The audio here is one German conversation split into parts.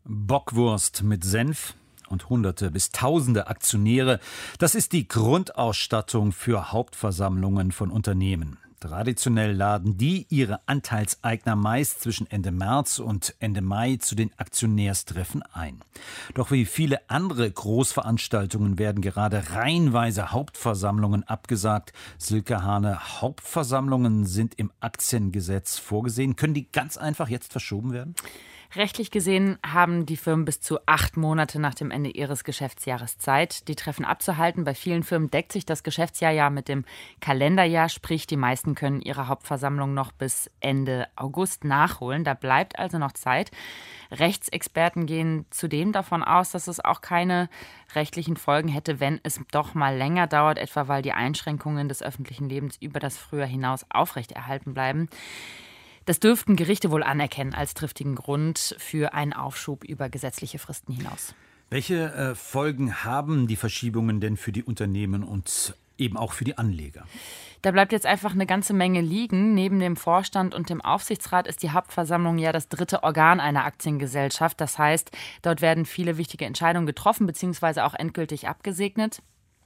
Bockwurst mit Senf und Hunderte bis Tausende Aktionäre. Das ist die Grundausstattung für Hauptversammlungen von Unternehmen. Traditionell laden die ihre Anteilseigner meist zwischen Ende März und Ende Mai zu den Aktionärstreffen ein. Doch wie viele andere Großveranstaltungen werden gerade reihenweise Hauptversammlungen abgesagt. Silke Hane, Hauptversammlungen sind im Aktiengesetz vorgesehen. Können die ganz einfach jetzt verschoben werden? Rechtlich gesehen haben die Firmen bis zu 8 Monate nach dem Ende ihres Geschäftsjahres Zeit, die Treffen abzuhalten. Bei vielen Firmen deckt sich das Geschäftsjahr ja mit dem Kalenderjahr, sprich die meisten können ihre Hauptversammlung noch bis Ende August nachholen. Da bleibt also noch Zeit. Rechtsexperten gehen zudem davon aus, dass es auch keine rechtlichen Folgen hätte, wenn es doch mal länger dauert, etwa weil die Einschränkungen des öffentlichen Lebens über das Frühjahr hinaus aufrechterhalten bleiben. Das dürften Gerichte wohl anerkennen als triftigen Grund für einen Aufschub über gesetzliche Fristen hinaus. Welche Folgen haben die Verschiebungen denn für die Unternehmen und eben auch für die Anleger? Da bleibt jetzt einfach eine ganze Menge liegen. Neben dem Vorstand und dem Aufsichtsrat ist die Hauptversammlung ja das dritte Organ einer Aktiengesellschaft. Das heißt, dort werden viele wichtige Entscheidungen getroffen bzw. auch endgültig abgesegnet.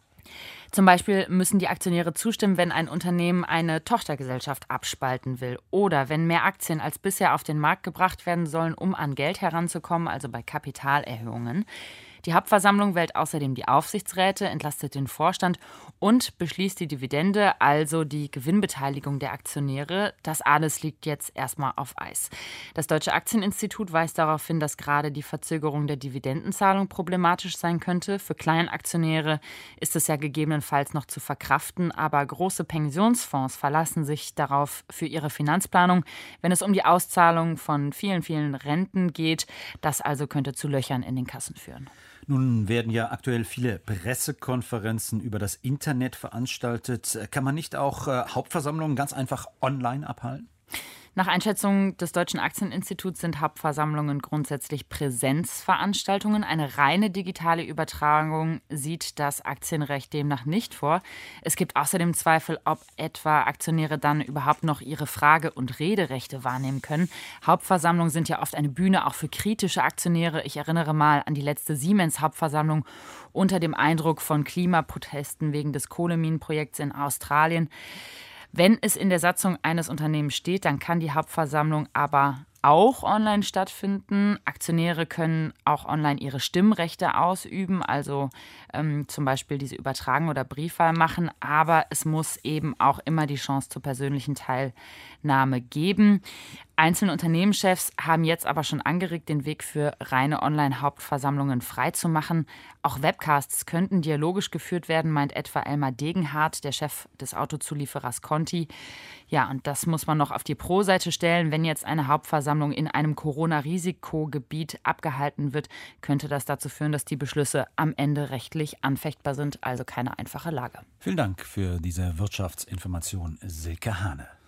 Zum Beispiel müssen die Aktionäre zustimmen, wenn ein Unternehmen eine Tochtergesellschaft abspalten will oder wenn mehr Aktien als bisher auf den Markt gebracht werden sollen, um an Geld heranzukommen, also bei Kapitalerhöhungen. Die Hauptversammlung wählt außerdem die Aufsichtsräte, entlastet den Vorstand und beschließt die Dividende, also die Gewinnbeteiligung der Aktionäre. Das alles liegt jetzt erstmal auf Eis. Das Deutsche Aktieninstitut weist darauf hin, dass gerade die Verzögerung der Dividendenzahlung problematisch sein könnte. Für Kleinaktionäre ist es ja gegebenenfalls noch zu verkraften, aber große Pensionsfonds verlassen sich darauf für ihre Finanzplanung, wenn es um die Auszahlung von vielen, vielen Renten geht. Das also könnte zu Löchern in den Kassen führen. Nun werden ja aktuell viele Pressekonferenzen über das Internet veranstaltet. Kann man nicht auch Hauptversammlungen ganz einfach online abhalten? Nach Einschätzung des Deutschen Aktieninstituts sind Hauptversammlungen grundsätzlich Präsenzveranstaltungen. Eine reine digitale Übertragung sieht das Aktienrecht demnach nicht vor. Es gibt außerdem Zweifel, ob etwa Aktionäre dann überhaupt noch ihre Frage- und Rederechte wahrnehmen können. Hauptversammlungen sind ja oft eine Bühne auch für kritische Aktionäre. Ich erinnere mal an die letzte Siemens-Hauptversammlung unter dem Eindruck von Klimaprotesten wegen des Kohleminenprojekts in Australien. Wenn es in der Satzung eines Unternehmens steht, dann kann die Hauptversammlung aber auch online stattfinden. Aktionäre können auch online ihre Stimmrechte ausüben, also zum Beispiel diese Übertragen oder Briefwahl machen. Aber es muss eben auch immer die Chance zur persönlichen Teilnahme geben. Einzelne Unternehmenschefs haben jetzt aber schon angeregt, den Weg für reine Online-Hauptversammlungen freizumachen. Auch Webcasts könnten dialogisch geführt werden, meint etwa Elmar Degenhardt, der Chef des Autozulieferers Conti. Ja, und das muss man noch auf die Pro-Seite stellen. Wenn jetzt eine Hauptversammlung in einem Corona-Risikogebiet abgehalten wird, könnte das dazu führen, dass die Beschlüsse am Ende rechtlich anfechtbar sind. Also keine einfache Lage. Vielen Dank für diese Wirtschaftsinformation, Silke Hane.